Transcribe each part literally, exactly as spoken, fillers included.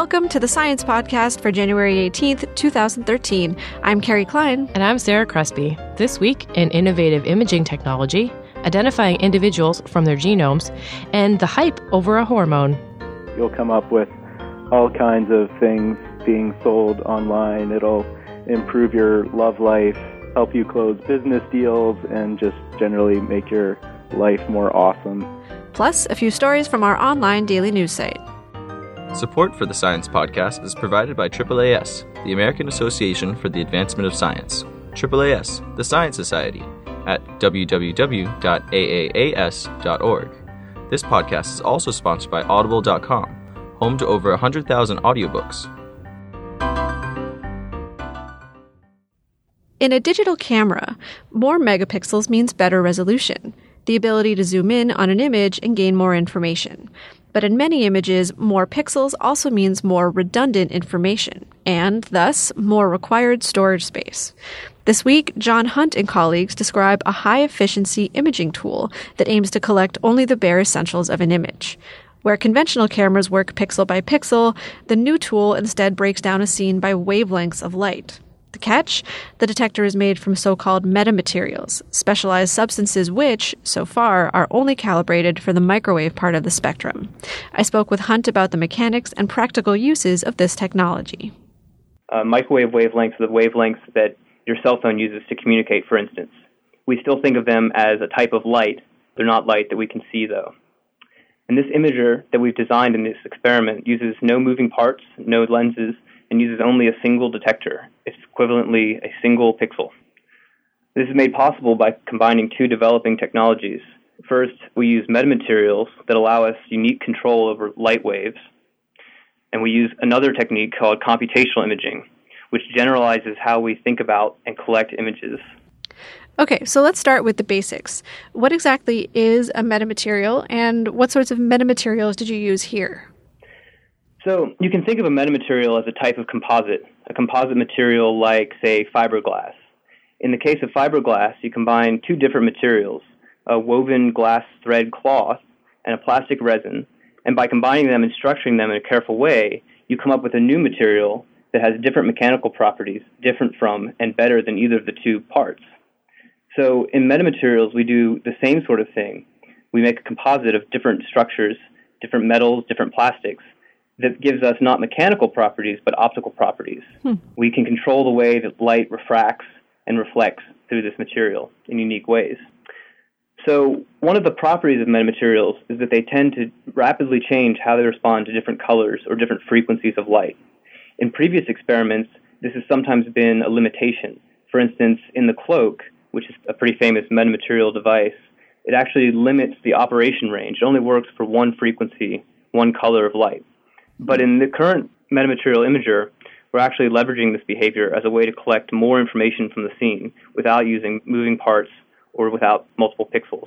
Welcome to the Science Podcast for January eighteenth, twenty thirteen. I'm Carrie Klein. And I'm Sarah Crespi. This week, in innovative imaging technology, identifying individuals from their genomes, and the hype over a hormone. You'll come up with all kinds of things being sold online. It'll improve your love life, help you close business deals, and just generally make your life more awesome. Plus, a few stories from our online daily news site. Support for the Science Podcast is provided by A A A S, the American Association for the Advancement of Science. A A A S, the Science Society, at w w w dot a a a s dot org. This podcast is also sponsored by audible dot com, home to over one hundred thousand audiobooks. In a digital camera, more megapixels means better resolution, the ability to zoom in on an image and gain more information. But in many images, more pixels also means more redundant information, and thus more required storage space. This week, John Hunt and colleagues describe a high-efficiency imaging tool that aims to collect only the bare essentials of an image. Where conventional cameras work pixel by pixel, the new tool instead breaks down a scene by wavelengths of light. The catch? The detector is made from so-called metamaterials, specialized substances which, so far, are only calibrated for the microwave part of the spectrum. I spoke with Hunt about the mechanics and practical uses of this technology. Uh, microwave wavelengths are the wavelengths that your cell phone uses to communicate, for instance. We still think of them as a type of light. They're not light that we can see, though. And this imager that we've designed in this experiment uses no moving parts, no lenses, and uses only a single detector. It's equivalently a single pixel. This is made possible by combining two developing technologies. First, we use metamaterials that allow us unique control over light waves. And we use another technique called computational imaging, which generalizes how we think about and collect images. Okay, so let's start with the basics. What exactly is a metamaterial, and what sorts of metamaterials did you use here? So you can think of a metamaterial as a type of composite, a composite material like, say, fiberglass. In the case of fiberglass, you combine two different materials, a woven glass thread cloth and a plastic resin, and by combining them and structuring them in a careful way, you come up with a new material that has different mechanical properties, different from and better than either of the two parts. So in metamaterials, we do the same sort of thing. We make a composite of different structures, different metals, different plastics, that gives us not mechanical properties, but optical properties. Hmm. We can control the way that light refracts and reflects through this material in unique ways. So one of the properties of metamaterials is that they tend to rapidly change how they respond to different colors or different frequencies of light. In previous experiments, this has sometimes been a limitation. For instance, in the cloak, which is a pretty famous metamaterial device, it actually limits the operation range. It only works for one frequency, one color of light. But in the current metamaterial imager, we're actually leveraging this behavior as a way to collect more information from the scene without using moving parts or without multiple pixels.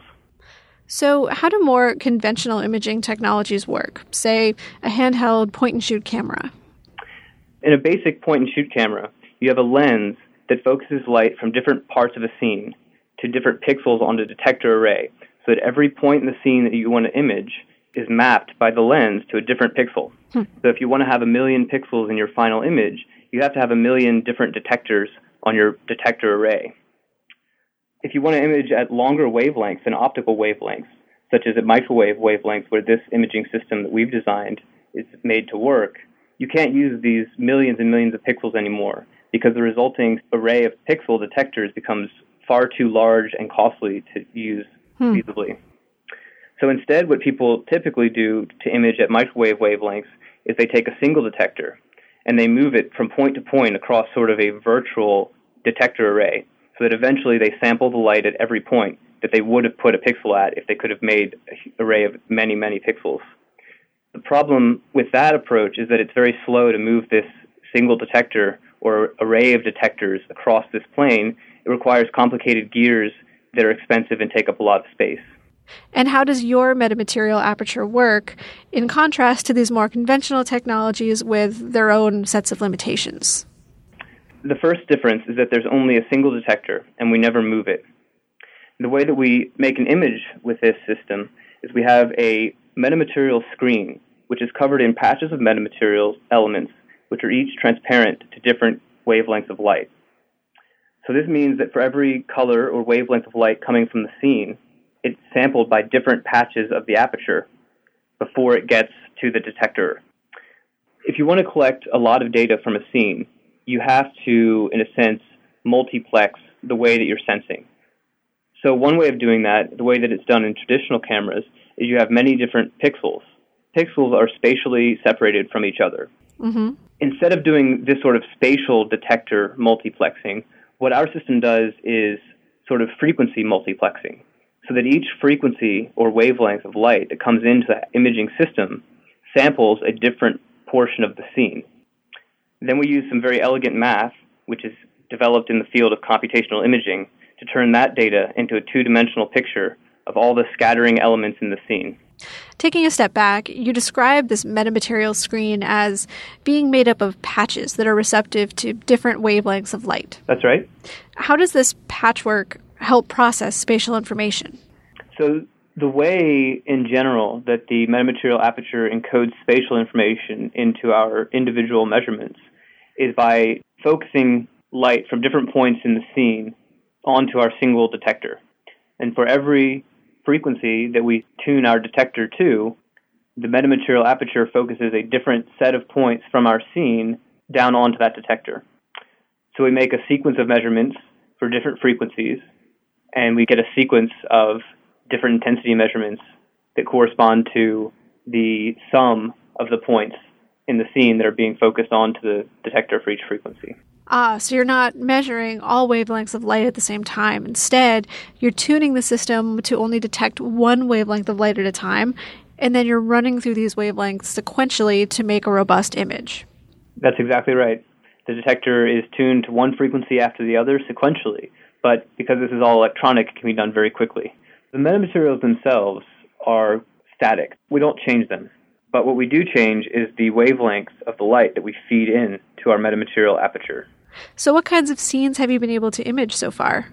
So how do more conventional imaging technologies work? Say, a handheld point-and-shoot camera. In a basic point-and-shoot camera, you have a lens that focuses light from different parts of a scene to different pixels on the detector array, so that every point in the scene that you want to image is mapped by the lens to a different pixel. Hmm. So if you want to have a million pixels in your final image, you have to have a million different detectors on your detector array. If you want to image at longer wavelengths than optical wavelengths, such as at microwave wavelengths where this imaging system that we've designed is made to work, you can't use these millions and millions of pixels anymore because the resulting array of pixel detectors becomes far too large and costly to use hmm. feasibly. So instead, what people typically do to image at microwave wavelengths is they take a single detector and they move it from point to point across sort of a virtual detector array so that eventually they sample the light at every point that they would have put a pixel at if they could have made an array of many, many pixels. The problem with that approach is that it's very slow to move this single detector or array of detectors across this plane. It requires complicated gears that are expensive and take up a lot of space. And how does your metamaterial aperture work in contrast to these more conventional technologies with their own sets of limitations? The first difference is that there's only a single detector, and we never move it. The way that we make an image with this system is we have a metamaterial screen, which is covered in patches of metamaterials elements, which are each transparent to different wavelengths of light. So this means that for every color or wavelength of light coming from the scene, it's sampled by different patches of the aperture before it gets to the detector. If you want to collect a lot of data from a scene, you have to, in a sense, multiplex the way that you're sensing. So one way of doing that, the way that it's done in traditional cameras, is you have many different pixels. Pixels are spatially separated from each other. Mm-hmm. Instead of doing this sort of spatial detector multiplexing, what our system does is sort of frequency multiplexing, so that each frequency or wavelength of light that comes into the imaging system samples a different portion of the scene. Then we use some very elegant math, which is developed in the field of computational imaging, to turn that data into a two-dimensional picture of all the scattering elements in the scene. Taking a step back, you describe this metamaterial screen as being made up of patches that are receptive to different wavelengths of light. That's right. How does this patchwork help process spatial information? So the way, in general, that the metamaterial aperture encodes spatial information into our individual measurements is by focusing light from different points in the scene onto our single detector. And for every frequency that we tune our detector to, the metamaterial aperture focuses a different set of points from our scene down onto that detector. So we make a sequence of measurements for different frequencies, and we get a sequence of different intensity measurements that correspond to the sum of the points in the scene that are being focused onto the detector for each frequency. Ah, so you're not measuring all wavelengths of light at the same time. Instead, you're tuning the system to only detect one wavelength of light at a time, and then you're running through these wavelengths sequentially to make a robust image. That's exactly right. The detector is tuned to one frequency after the other sequentially, but because this is all electronic, it can be done very quickly. The metamaterials themselves are static. We don't change them. But what we do change is the wavelength of the light that we feed in to our metamaterial aperture. So what kinds of scenes have you been able to image so far?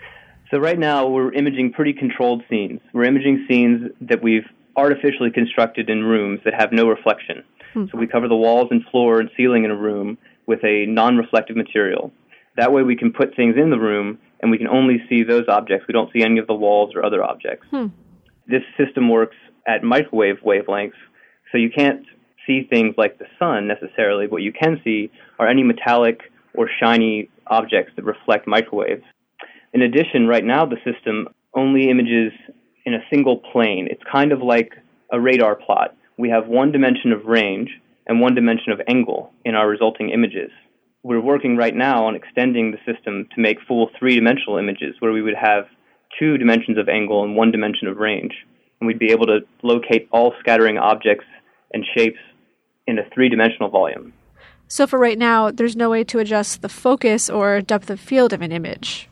So right now we're imaging pretty controlled scenes. We're imaging scenes that we've artificially constructed in rooms that have no reflection. Hmm. So we cover the walls and floor and ceiling in a room with a non-reflective material. That way we can put things in the room and we can only see those objects. We don't see any of the walls or other objects. Hmm. This system works at microwave wavelengths, so you can't see things like the sun necessarily. What you can see are any metallic or shiny objects that reflect microwaves. In addition, right now the system only images in a single plane. It's kind of like a radar plot. We have one dimension of range and one dimension of angle in our resulting images. We're working right now on extending the system to make full three-dimensional images where we would have two dimensions of angle and one dimension of range. And we'd be able to locate all scattering objects and shapes in a three-dimensional volume. So for right now, there's no way to adjust the focus or depth of field of an image.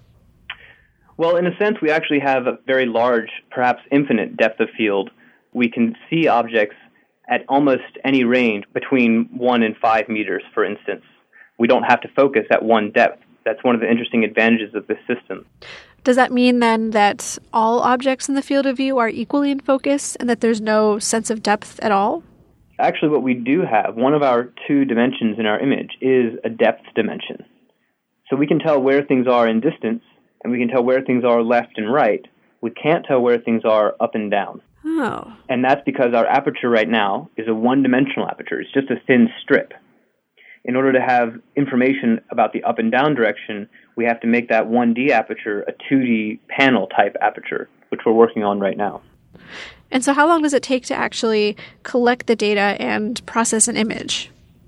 Well, in a sense, we actually have a very large, perhaps infinite depth of field. We can see objects at almost any range between one and five meters, for instance. We don't have to focus at one depth. That's one of the interesting advantages of this system. Does that mean then that all objects in the field of view are equally in focus and that there's no sense of depth at all? Actually, what we do have, one of our two dimensions in our image, is a depth dimension. So we can tell where things are in distance, and we can tell where things are left and right. We can't tell where things are up and down. Oh. And that's because our aperture right now is a one-dimensional aperture. It's just a thin strip. In order to have information about the up and down direction, we have to make that one D aperture a two D panel type aperture, which we're working on right now. And so how long does it take to actually collect the data and process an image?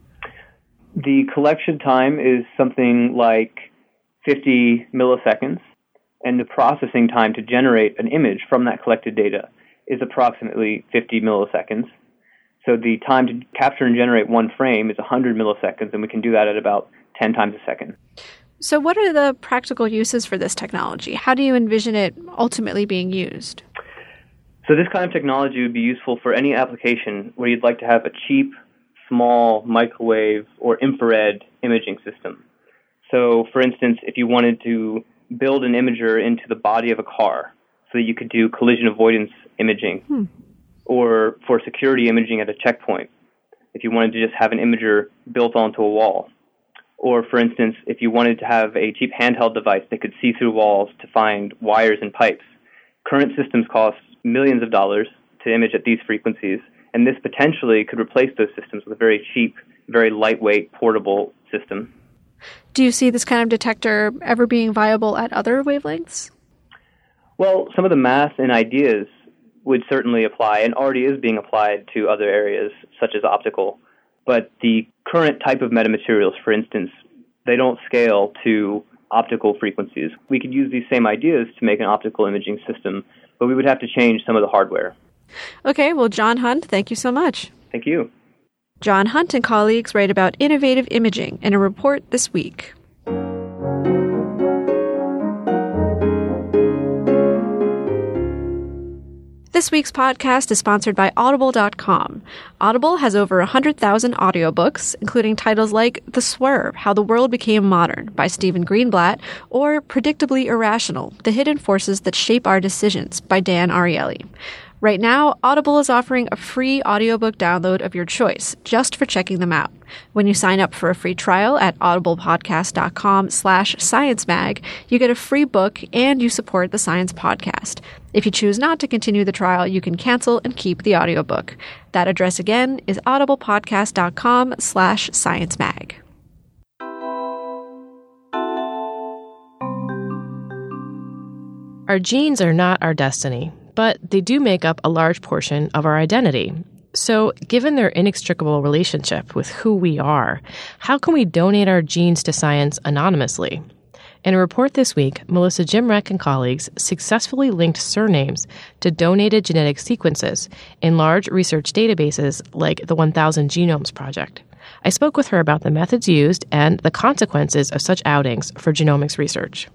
The collection time is something like fifty milliseconds, and the processing time to generate an image from that collected data is approximately fifty milliseconds. So the time to capture and generate one frame is one hundred milliseconds, and we can do that at about ten times a second. So what are the practical uses for this technology? How do you envision it ultimately being used? So this kind of technology would be useful for any application where you'd like to have a cheap, small microwave or infrared imaging system. So, for instance, if you wanted to build an imager into the body of a car so that you could do collision avoidance imaging, Hmm. or for security imaging at a checkpoint, if you wanted to just have an imager built onto a wall. Or, for instance, if you wanted to have a cheap handheld device that could see through walls to find wires and pipes. Current systems cost millions of dollars to image at these frequencies, and this potentially could replace those systems with a very cheap, very lightweight, portable system. Do you see this kind of detector ever being viable at other wavelengths? Well, some of the math and ideas would certainly apply and already is being applied to other areas, such as optical. But the current type of metamaterials, for instance, they don't scale to optical frequencies. We could use these same ideas to make an optical imaging system, but we would have to change some of the hardware. Okay, well, John Hunt, thank you so much. Thank you. John Hunt and colleagues write about innovative imaging in a report this week. This week's podcast is sponsored by Audible dot com. Audible has over one hundred thousand audiobooks, including titles like The Swerve, How the World Became Modern by Stephen Greenblatt, or Predictably Irrational, The Hidden Forces That Shape Our Decisions by Dan Ariely. Right now, Audible is offering a free audiobook download of your choice, just for checking them out. When you sign up for a free trial at audiblepodcast.com slash sciencemag, you get a free book and you support the Science Podcast. If you choose not to continue the trial, you can cancel and keep the audiobook. That address again is audiblepodcast.com slash sciencemag. Our genes are not our destiny, but they do make up a large portion of our identity. So, given their inextricable relationship with who we are, how can we donate our genes to science anonymously? In a report this week, Melissa Jimrek and colleagues successfully linked surnames to donated genetic sequences in large research databases like the one thousand Genomes Project. I spoke with her about the methods used and the consequences of such outings for genomics research.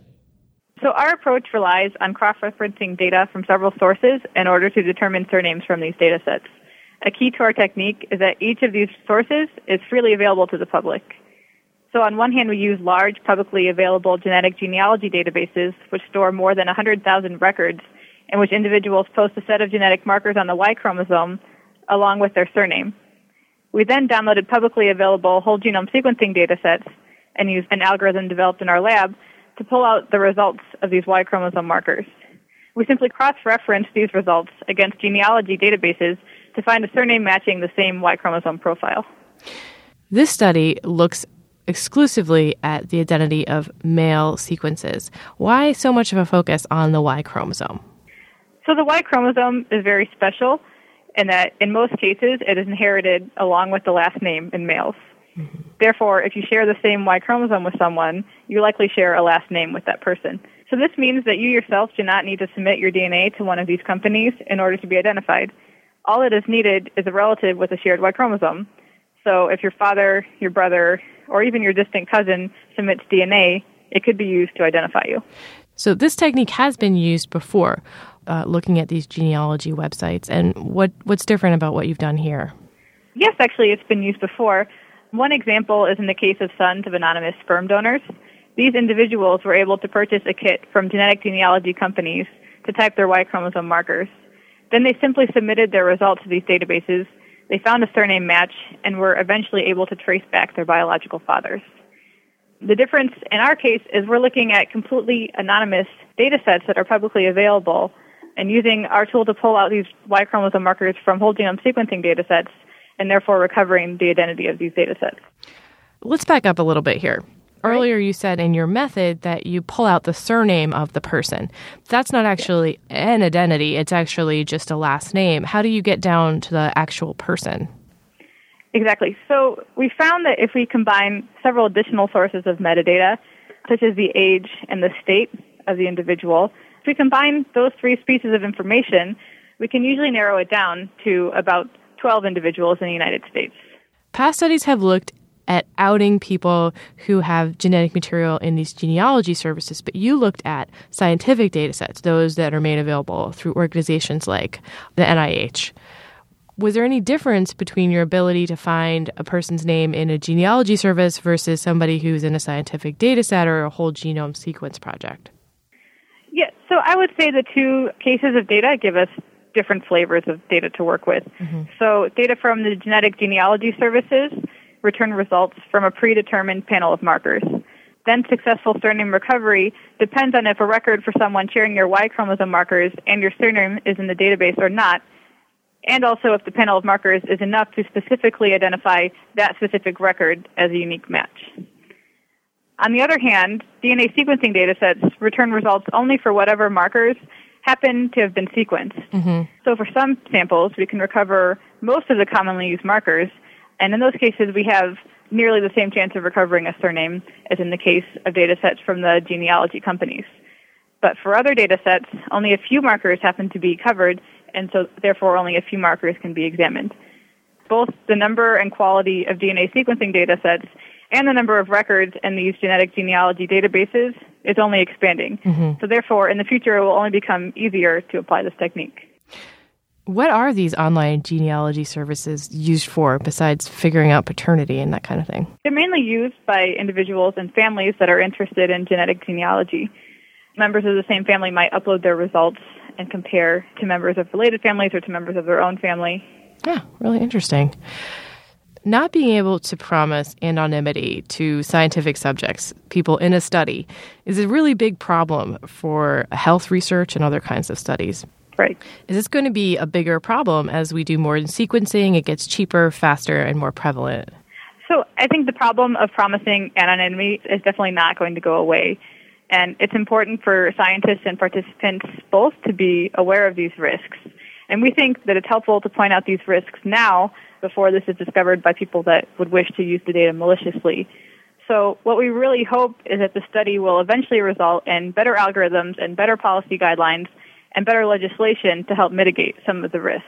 So our approach relies on cross-referencing data from several sources in order to determine surnames from these data sets. A key to our technique is that each of these sources is freely available to the public. So on one hand, we use large, publicly available genetic genealogy databases, which store more than one hundred thousand records, in which individuals post a set of genetic markers on the Y chromosome along with their surname. We then downloaded publicly available whole genome sequencing data sets and used an algorithm developed in our lab to pull out the results of these Y chromosome markers. We simply cross-reference these results against genealogy databases to find a surname matching the same Y chromosome profile. This study looks exclusively at the identity of male sequences. Why so much of a focus on the Y chromosome? So the Y chromosome is very special in that in most cases it is inherited along with the last name in males. Mm-hmm. Therefore, if you share the same Y chromosome with someone, you likely share a last name with that person. So this means that you yourself do not need to submit your D N A to one of these companies in order to be identified. All that is needed is a relative with a shared Y chromosome. So if your father, your brother, or even your distant cousin submits D N A, it could be used to identify you. So this technique has been used before, uh, looking at these genealogy websites. And what, what's different about what you've done here? Yes, actually, it's been used before. One example is in the case of sons of anonymous sperm donors. These individuals were able to purchase a kit from genetic genealogy companies to type their Y chromosome markers. Then they simply submitted their results to these databases. They found a surname match and were eventually able to trace back their biological fathers. The difference in our case is we're looking at completely anonymous data sets that are publicly available and using our tool to pull out these Y chromosome markers from whole genome sequencing data sets and therefore recovering the identity of these data sets. Let's back up a little bit here. Earlier you said in your method that you pull out the surname of the person. That's not actually an identity. It's actually just a last name. How do you get down to the actual person? Exactly. So we found that if we combine several additional sources of metadata, such as the age and the state of the individual, if we combine those three pieces of information, we can usually narrow it down to about twelve individuals in the United States. Past studies have looked at outing people who have genetic material in these genealogy services, but you looked at scientific data sets, those that are made available through organizations like the N I H. Was there any difference between your ability to find a person's name in a genealogy service versus somebody who's in a scientific data set or a whole genome sequence project? Yeah, so I would say the two cases of data give us different flavors of data to work with. Mm-hmm. So data from the genetic genealogy services return results from a predetermined panel of markers. Then successful surname recovery depends on if a record for someone sharing your Y chromosome markers and your surname is in the database or not, and also if the panel of markers is enough to specifically identify that specific record as a unique match. On the other hand, D N A sequencing datasets return results only for whatever markers happen to have been sequenced. Mm-hmm. So for some samples, we can recover most of the commonly used markers, and in those cases, we have nearly the same chance of recovering a surname as in the case of datasets from the genealogy companies. But for other datasets, only a few markers happen to be covered, and so therefore only a few markers can be examined. Both the number and quality of D N A sequencing datasets and the number of records in these genetic genealogy databases is only expanding. Mm-hmm. So therefore, in the future, it will only become easier to apply this technique. What are these online genealogy services used for besides figuring out paternity and that kind of thing? They're mainly used by individuals and families that are interested in genetic genealogy. Members of the same family might upload their results and compare to members of related families or to members of their own family. Yeah, really interesting. Not being able to promise anonymity to scientific subjects, people in a study, is a really big problem for health research and other kinds of studies. Right. Is this going to be a bigger problem as we do more in sequencing, it gets cheaper, faster, and more prevalent? So I think the problem of promising anonymity is definitely not going to go away. And it's important for scientists and participants both to be aware of these risks. And we think that it's helpful to point out these risks now before this is discovered by people that would wish to use the data maliciously. So what we really hope is that the study will eventually result in better algorithms and better policy guidelines and better legislation to help mitigate some of the risks.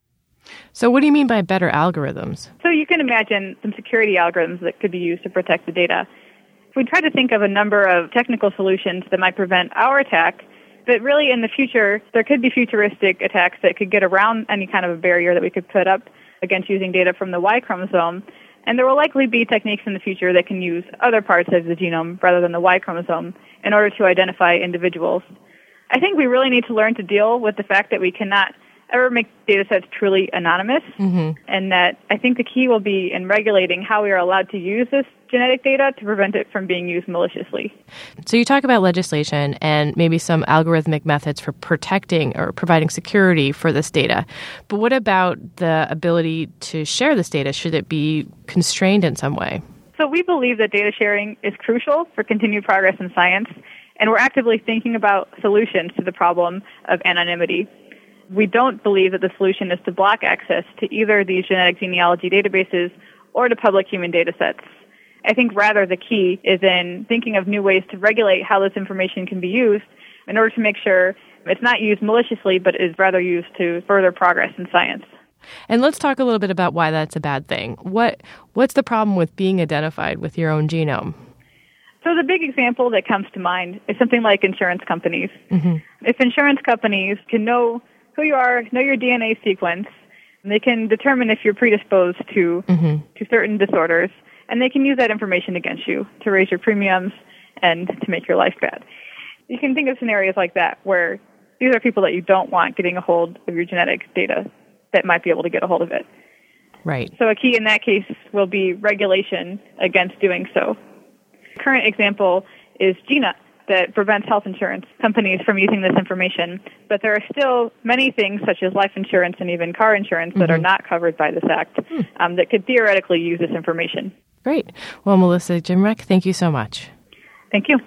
So what do you mean by better algorithms? So you can imagine some security algorithms that could be used to protect the data. If we try to think of a number of technical solutions that might prevent our attack, but really in the future, there could be futuristic attacks that could get around any kind of a barrier that we could put up against using data from the Y chromosome. And there will likely be techniques in the future that can use other parts of the genome rather than the Y chromosome in order to identify individuals. I think we really need to learn to deal with the fact that we cannot ever make data sets truly anonymous, mm-hmm. and that I think the key will be in regulating how we are allowed to use this genetic data to prevent it from being used maliciously. So you talk about legislation and maybe some algorithmic methods for protecting or providing security for this data. But what about the ability to share this data? Should it be constrained in some way? So we believe that data sharing is crucial for continued progress in science, and we're actively thinking about solutions to the problem of anonymity. We don't believe that the solution is to block access to either these genetic genealogy databases or to public human data sets. I think rather the key is in thinking of new ways to regulate how this information can be used in order to make sure it's not used maliciously, but is rather used to further progress in science. And let's talk a little bit about why that's a bad thing. What What's the problem with being identified with your own genome? So the big example that comes to mind is something like insurance companies. Mm-hmm. If insurance companies can know who you are, know your D N A sequence, and they can determine if you're predisposed to mm-hmm. to certain disorders, and they can use that information against you to raise your premiums and to make your life bad. You can think of scenarios like that where these are people that you don't want getting a hold of your genetic data that might be able to get a hold of it. Right. So a key in that case will be regulation against doing so. Current example is GINA, that prevents health insurance companies from using this information. But there are still many things, such as life insurance and even car insurance, that mm-hmm. are not covered by this act hmm. um, that could theoretically use this information. Great. Well, Melissa Jimrek, thank you so much. Thank you.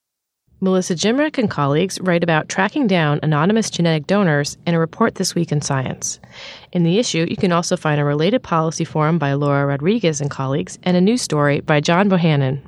Melissa Jimrek and colleagues write about tracking down anonymous genetic donors in a report this week in Science. In the issue, you can also find a related policy forum by Laura Rodriguez and colleagues and a news story by John Bohannon.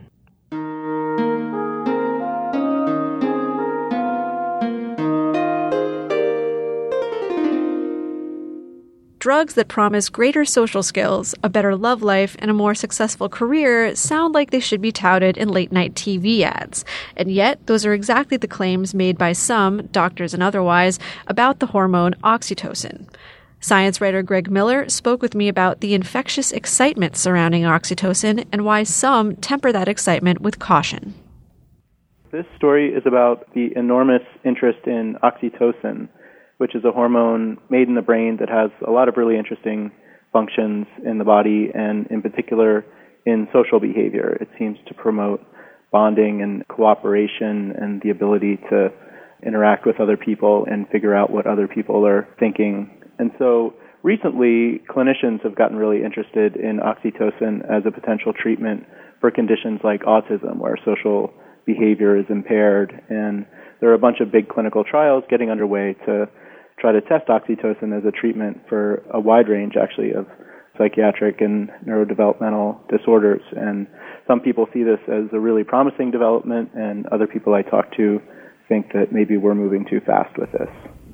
Drugs that promise greater social skills, a better love life, and a more successful career sound like they should be touted in late-night T V ads. And yet, those are exactly the claims made by some, doctors and otherwise, about the hormone oxytocin. Science writer Greg Miller spoke with me about the infectious excitement surrounding oxytocin and why some temper that excitement with caution. This story is about the enormous interest in oxytocin. which is a hormone made in the brain that has a lot of really interesting functions in the body, and in particular in social behavior. It seems to promote bonding and cooperation and the ability to interact with other people and figure out what other people are thinking. And so recently, clinicians have gotten really interested in oxytocin as a potential treatment for conditions like autism, where social behavior is impaired. And there are a bunch of big clinical trials getting underway to try to test oxytocin as a treatment for a wide range, actually, of psychiatric and neurodevelopmental disorders. And some people see this as a really promising development, and other people I talk to think that maybe we're moving too fast with this.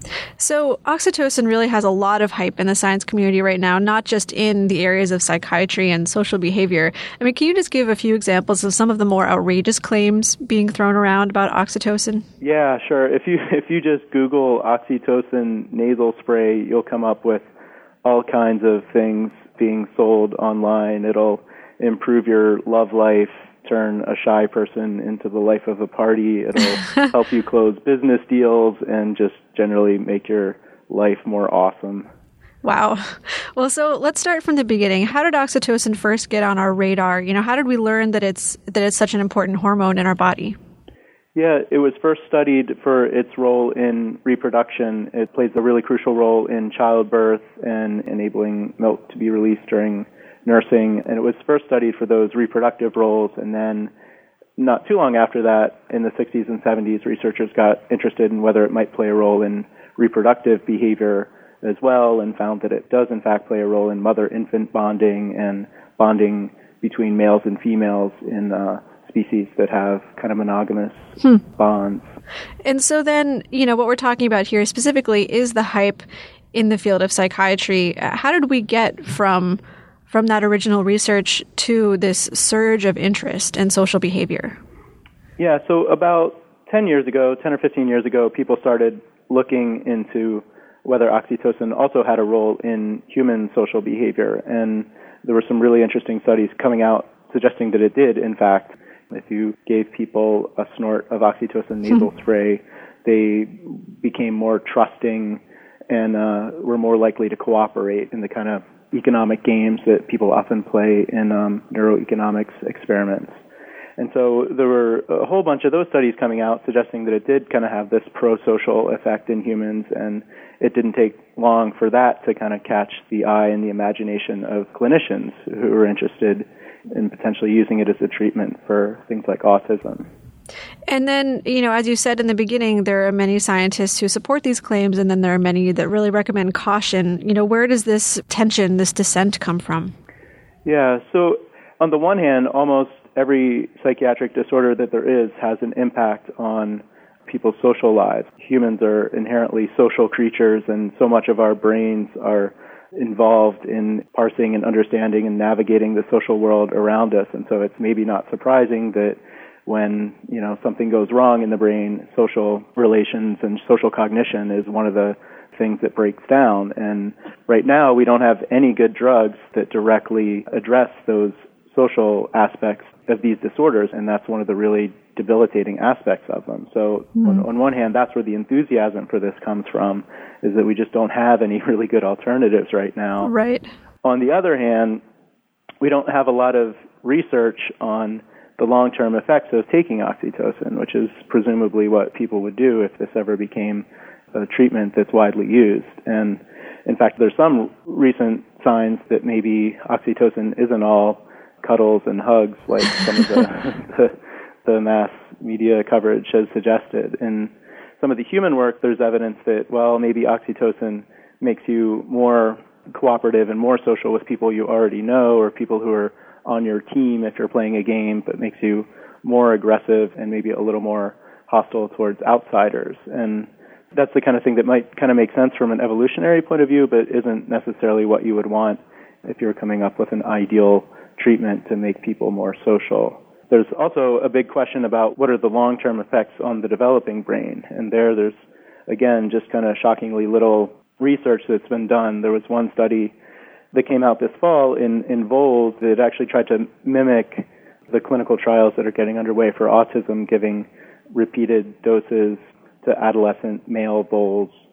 So oxytocin really has a lot of hype in the science community right now, not just in the areas of psychiatry and social behavior. I mean, can you just give a few examples of some of the more outrageous claims being thrown around about oxytocin? Yeah, sure. If you if you just Google oxytocin nasal spray, you'll come up with all kinds of things being sold online. It'll improve your love life, turn a shy person into the life of a party. It'll help you close business deals, and just generally make your life more awesome. Wow. Well, so let's start from the beginning. How did oxytocin first get on our radar? You know, how did we learn that it's that it's such an important hormone in our body? Yeah, it was first studied for its role in reproduction. It plays a really crucial role in childbirth and enabling milk to be released during nursing. And it was first studied for those reproductive roles. And then not too long after that, in the sixties and seventies, researchers got interested in whether it might play a role in reproductive behavior as well, and found that it does in fact play a role in mother-infant bonding and bonding between males and females in uh, species that have kind of monogamous hmm. bonds. And so then, you know, what we're talking about here specifically is the hype in the field of psychiatry. How did we get from from that original research to this surge of interest in social behavior? Yeah, so about ten years ago, ten or fifteen years ago, people started looking into whether oxytocin also had a role in human social behavior. And there were some really interesting studies coming out suggesting that it did, in fact. If you gave people a snort of oxytocin nasal spray, they became more trusting and uh, were more likely to cooperate in the kind of economic games that people often play in um, neuroeconomics experiments. And so there were a whole bunch of those studies coming out suggesting that it did kind of have this pro-social effect in humans, and it didn't take long for that to kind of catch the eye and the imagination of clinicians who were interested in potentially using it as a treatment for things like autism. And then, you know, as you said in the beginning, there are many scientists who support these claims, and then there are many that really recommend caution. You know, where does this tension, this dissent come from? Yeah, so on the one hand, almost every psychiatric disorder that there is has an impact on people's social lives. Humans are inherently social creatures, and so much of our brains are involved in parsing and understanding and navigating the social world around us. And so it's maybe not surprising that when, you know, something goes wrong in the brain, social relations and social cognition is one of the things that breaks down. And right now, we don't have any good drugs that directly address those social aspects of these disorders, and that's one of the really debilitating aspects of them. So mm. on, on one hand, that's where the enthusiasm for this comes from, is that we just don't have any really good alternatives right now. Right. On the other hand, we don't have a lot of research on the long-term effects of taking oxytocin, which is presumably what people would do if this ever became a treatment that's widely used. And in fact, there's some recent signs that maybe oxytocin isn't all cuddles and hugs like some of the, the, the mass media coverage has suggested. In some of the human work, there's evidence that, well, maybe oxytocin makes you more cooperative and more social with people you already know, or people who are on your team if you're playing a game, but makes you more aggressive and maybe a little more hostile towards outsiders. And that's the kind of thing that might kind of make sense from an evolutionary point of view, but isn't necessarily what you would want if you're coming up with an ideal treatment to make people more social. There's also a big question about what are the long-term effects on the developing brain. And there, there's, again, just kind of shockingly little research that's been done. There was one study that came out this fall in, in voles that actually tried to mimic the clinical trials that are getting underway for autism, giving repeated doses to adolescent male voles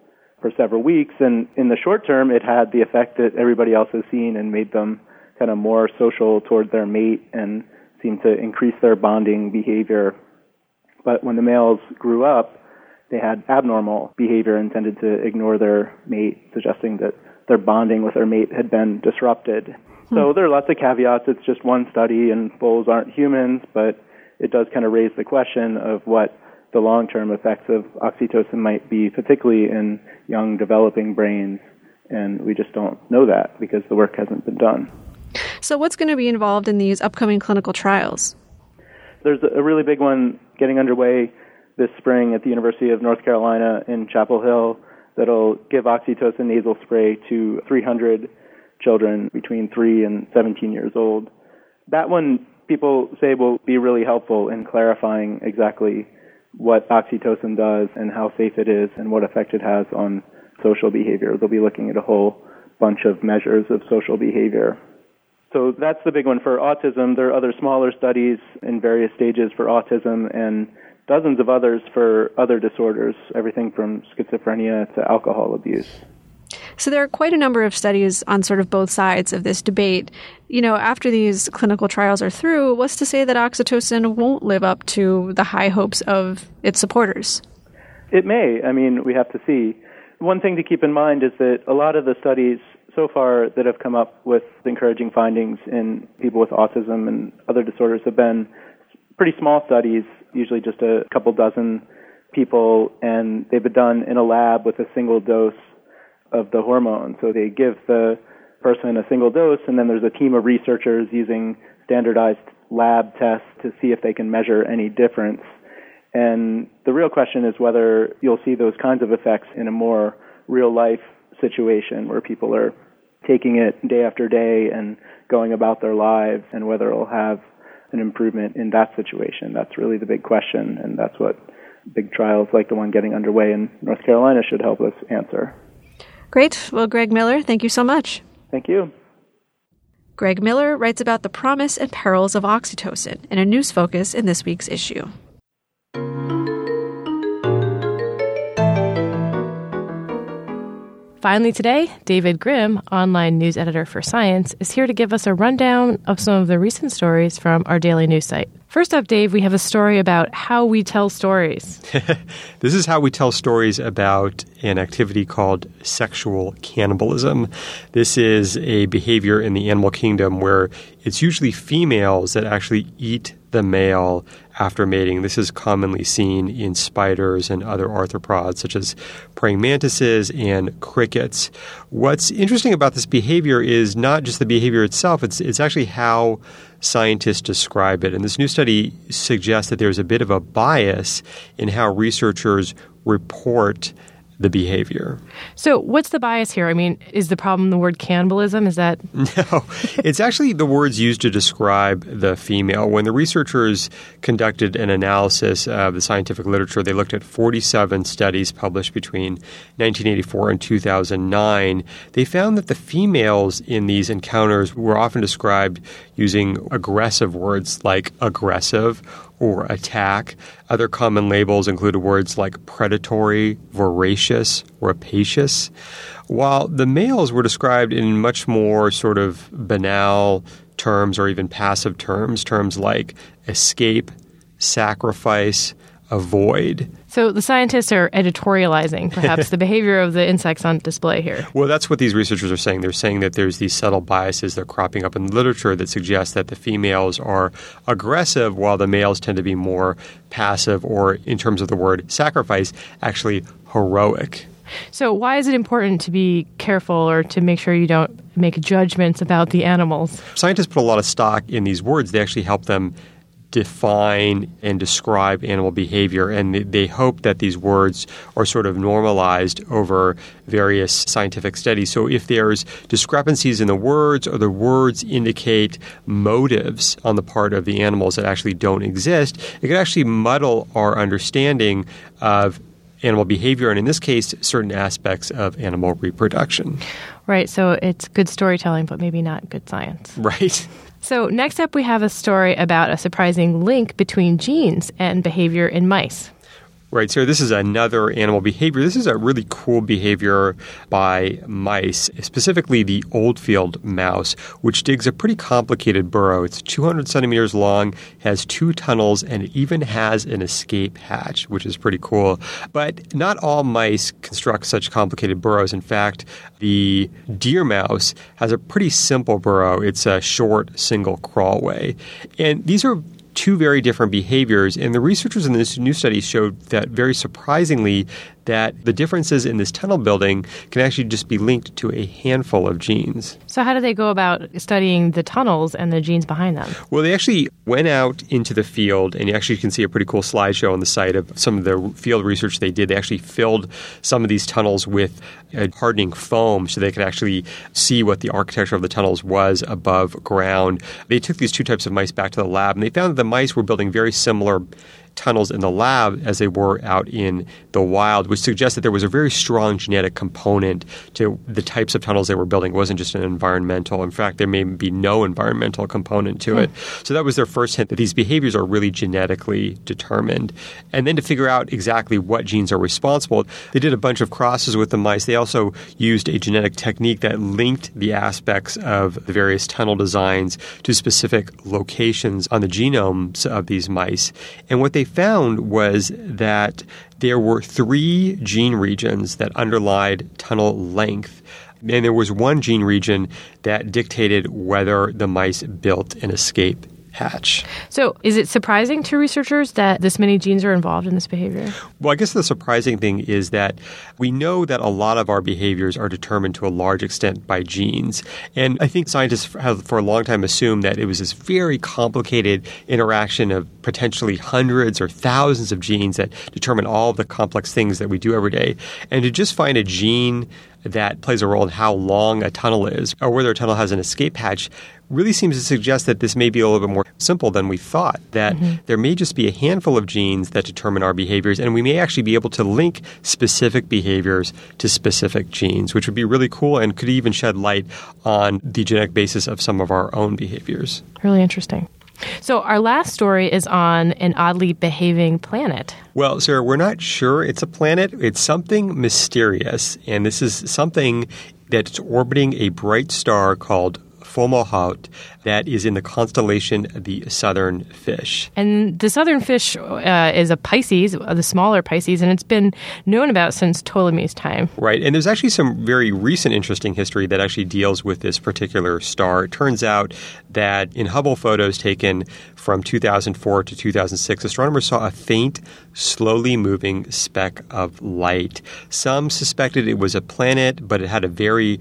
for several weeks. And in the short term, it had the effect that everybody else has seen and made them kind of more social toward their mate and seemed to increase their bonding behavior. But when the males grew up, they had abnormal behavior and tended to ignore their mate, suggesting that their bonding with their mate had been disrupted. Hmm. So there are lots of caveats. It's just one study, and bulls aren't humans, but it does kind of raise the question of what the long-term effects of oxytocin might be, particularly in young developing brains. And we just don't know that because the work hasn't been done. So what's going to be involved in these upcoming clinical trials? There's a really big one getting underway this spring at the University of North Carolina in Chapel Hill that'll give oxytocin nasal spray to three hundred children between three and seventeen years old. That one, people say, will be really helpful in clarifying exactly what oxytocin does and how safe it is and what effect it has on social behavior. They'll be looking at a whole bunch of measures of social behavior. So that's the big one for autism. There are other smaller studies in various stages for autism and dozens of others for other disorders, everything from schizophrenia to alcohol abuse. So there are quite a number of studies on sort of both sides of this debate. You know, after these clinical trials are through, what's to say that oxytocin won't live up to the high hopes of its supporters? It may. I mean, we have to see. One thing to keep in mind is that a lot of the studies so far that have come up with encouraging findings in people with autism and other disorders have been pretty small studies, usually just a couple dozen people, and they've been done in a lab with a single dose of the hormone. So they give the person a single dose, and then there's a team of researchers using standardized lab tests to see if they can measure any difference. And the real question is whether you'll see those kinds of effects in a more real-life situation where people are taking it day after day and going about their lives, and whether it'll have an improvement in that situation. That's really the big question, and that's what big trials like the one getting underway in North Carolina should help us answer. Great. Well, Greg Miller, thank you so much. Thank you. Greg Miller writes about the promise and perils of oxytocin in a news focus in this week's issue. Finally today, David Grimm, online news editor for Science, is here to give us a rundown of some of the recent stories from our daily news site. First up, Dave, we have a story about how we tell stories. This is how we tell stories about an activity called sexual cannibalism. This is a behavior in the animal kingdom where it's usually females that actually eat the male after mating. This is commonly seen in spiders and other arthropods, such as praying mantises and crickets. What's interesting about this behavior is not just the behavior itself, it's, it's actually how scientists describe it. And this new study suggests that there's a bit of a bias in how researchers report the behavior. So what's the bias here? I mean, is the problem the word cannibalism? Is that? No, it's actually the words used to describe the female. When the researchers conducted an analysis of the scientific literature, they looked at forty-seven studies published between nineteen eighty-four and two thousand nine. They found that the females in these encounters were often described using aggressive words like aggressive or attack. Other common labels included words like predatory, voracious, rapacious, while the males were described in much more sort of banal terms or even passive terms, terms like escape, sacrifice, avoid. So the scientists are editorializing, perhaps, the behavior of the insects on display here. Well, that's what these researchers are saying. They're saying that there's these subtle biases that are cropping up in the literature that suggest that the females are aggressive while the males tend to be more passive or, in terms of the word sacrifice, actually heroic. So why is it important to be careful or to make sure you don't make judgments about the animals? Scientists put a lot of stock in these words. They actually help them define and describe animal behavior, and they hope that these words are sort of normalized over various scientific studies. So if there's discrepancies in the words or the words indicate motives on the part of the animals that actually don't exist, it could actually muddle our understanding of animal behavior, and in this case, certain aspects of animal reproduction. Right, so it's good storytelling, but maybe not good science. Right. So next up, we have a story about a surprising link between genes and behavior in mice. Right, so this is another animal behavior. This is a really cool behavior by mice, specifically the Oldfield mouse, which digs a pretty complicated burrow. It's two hundred centimeters long, has two tunnels, and it even has an escape hatch, which is pretty cool. But not all mice construct such complicated burrows. In fact, the deer mouse has a pretty simple burrow. It's a short, single crawlway. And these are two very different behaviors, and the researchers in this new study showed that very surprisingly that the differences in this tunnel building can actually just be linked to a handful of genes. So how do they go about studying the tunnels and the genes behind them? Well, they actually went out into the field, and you actually can see a pretty cool slideshow on the site of some of the field research they did. They actually filled some of these tunnels with a hardening foam so they could actually see what the architecture of the tunnels was above ground. They took these two types of mice back to the lab, and they found that the mice were building very similar tunnels in the lab as they were out in the wild, which suggests that there was a very strong genetic component to the types of tunnels they were building. It wasn't just an environmental. In fact, there may be no environmental component to it. So that was their first hint that these behaviors are really genetically determined. And then to figure out exactly what genes are responsible, they did a bunch of crosses with the mice. They also used a genetic technique that linked the aspects of the various tunnel designs to specific locations on the genomes of these mice. And what they found was that there were three gene regions that underlied tunnel length. And there was one gene region that dictated whether the mice built an escape hatch. So is it surprising to researchers that this many genes are involved in this behavior? Well, I guess the surprising thing is that we know that a lot of our behaviors are determined to a large extent by genes. And I think scientists have for a long time assumed that it was this very complicated interaction of potentially hundreds or thousands of genes that determine all of the complex things that we do every day. And to just find a gene that plays a role in how long a tunnel is or whether a tunnel has an escape hatch really seems to suggest that this may be a little bit more simple than we thought, that mm-hmm. there may just be a handful of genes that determine our behaviors, and we may actually be able to link specific behaviors to specific genes, which would be really cool and could even shed light on the genetic basis of some of our own behaviors. Really interesting. So our last story is on an oddly behaving planet. Well, Sarah, we're not sure it's a planet. It's something mysterious, and this is something that's orbiting a bright star called Fomalhaut that is in the constellation of the Southern Fish. And the Southern Fish uh, is a Pisces, the smaller Pisces, and it's been known about since Ptolemy's time. Right. And there's actually some very recent interesting history that actually deals with this particular star. It turns out that in Hubble photos taken from two thousand four to two thousand six, astronomers saw a faint, slowly moving speck of light. Some suspected it was a planet, but it had a very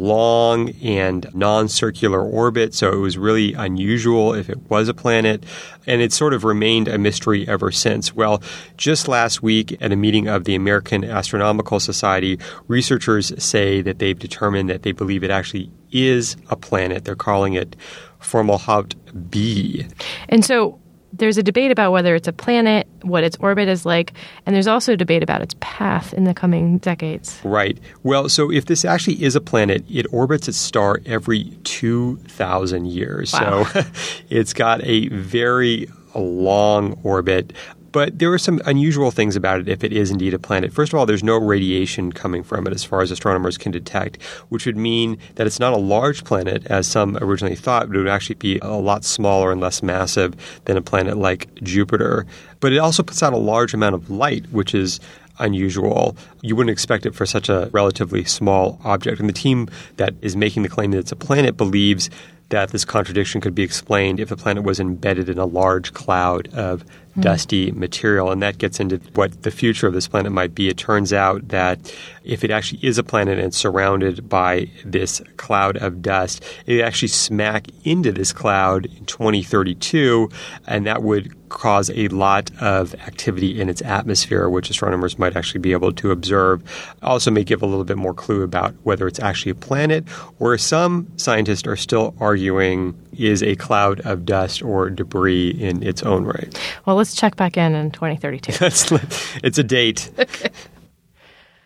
long and non-circular orbit, so it was really unusual if it was a planet, and it's sort of remained a mystery ever since. Well, just last week at a meeting of the American Astronomical Society, researchers say that they've determined that they believe it actually is a planet. They're calling it Fomalhaut B. And so there's a debate about whether it's a planet, what its orbit is like, and there's also a debate about its path in the coming decades. Right. Well, so if this actually is a planet, it orbits its star every two thousand years. Wow. So it's got a very long orbit. But there are some unusual things about it if it is indeed a planet. First of all, there's no radiation coming from it as far as astronomers can detect, which would mean that it's not a large planet, as some originally thought, but it would actually be a lot smaller and less massive than a planet like Jupiter. But it also puts out a large amount of light, which is unusual. You wouldn't expect it for such a relatively small object. And the team that is making the claim that it's a planet believes that this contradiction could be explained if the planet was embedded in a large cloud of mm. dusty material. And that gets into what the future of this planet might be. It turns out that if it actually is a planet and it's surrounded by this cloud of dust, it actually smack into this cloud in twenty thirty-two, and that would cause a lot of activity in its atmosphere, which astronomers might actually be able to observe. Also may give a little bit more clue about whether it's actually a planet, or some scientists are still arguing is a cloud of dust or debris in its own right. Well, let's check back in in twenty thirty-two. It's a date. Okay.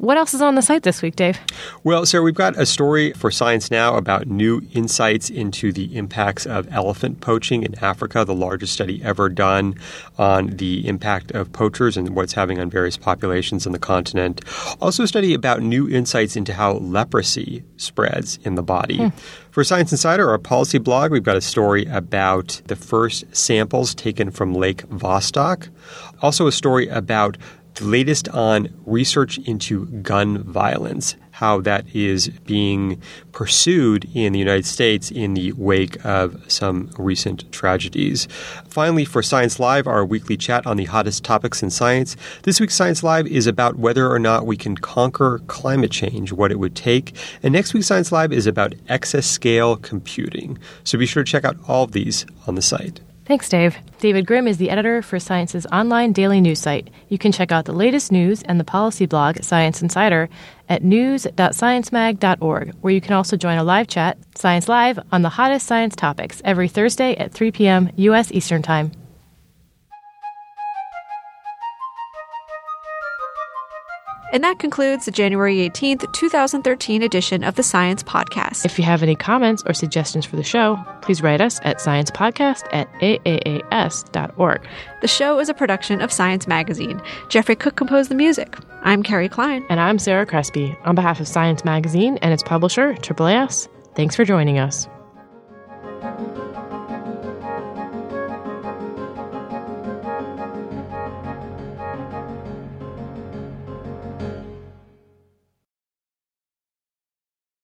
What else is on the site this week, Dave? Well, Sarah, we've got a story for Science Now about new insights into the impacts of elephant poaching in Africa, the largest study ever done on the impact of poachers and what it's having on various populations in the continent. Also a study about new insights into how leprosy spreads in the body. Hmm. For Science Insider, our policy blog, we've got a story about the first samples taken from Lake Vostok. Also a story about the latest on research into gun violence, how that is being pursued in the United States in the wake of some recent tragedies. Finally, for Science Live, our weekly chat on the hottest topics in science. This week's Science Live is about whether or not we can conquer climate change, what it would take. And next week's Science Live is about exascale computing. So be sure to check out all of these on the site. Thanks, Dave. David Grimm is the editor for Science's online daily news site. You can check out the latest news and the policy blog, Science Insider, at news dot science mag dot org, where you can also join a live chat, Science Live, on the hottest science topics every Thursday at three p.m. U S Eastern Time. And that concludes the January eighteenth, twenty thirteen edition of the Science Podcast. If you have any comments or suggestions for the show, please write us at sciencepodcast at a a a s dot org. The show is a production of Science Magazine. Jeffrey Cook composed the music. I'm Carrie Klein. And I'm Sarah Crespi. On behalf of Science Magazine and its publisher, Triple A S, thanks for joining us.